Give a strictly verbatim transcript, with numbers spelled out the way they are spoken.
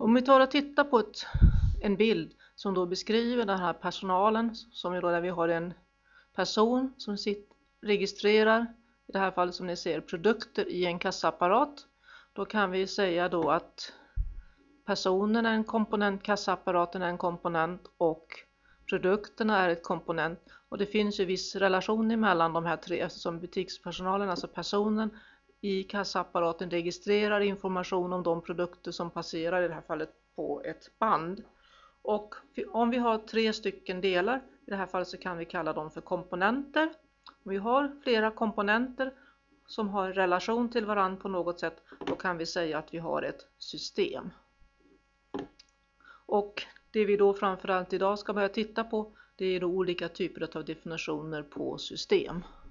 Om vi tar och tittar på ett, en bild som då beskriver den här personalen, som är då där vi har en person som sitter, registrerar, i det här fallet som ni ser, produkter i en kassaapparat. Då kan vi säga då att personen är en komponent, kassaapparaten är en komponent och produkterna är ett komponent. Och det finns ju viss relation mellan de här tre, eftersom butikspersonalen, alltså personen i kassaapparaten, registrerar information om de produkter som passerar, i det här fallet på ett band. Och om vi har tre stycken delar, i det här fallet så kan vi kalla dem för komponenter. Om vi har flera komponenter som har relation till varandra på något sätt, då kan vi säga att vi har ett system. Och det vi då framförallt idag ska börja titta på, det är då olika typer av definitioner på system.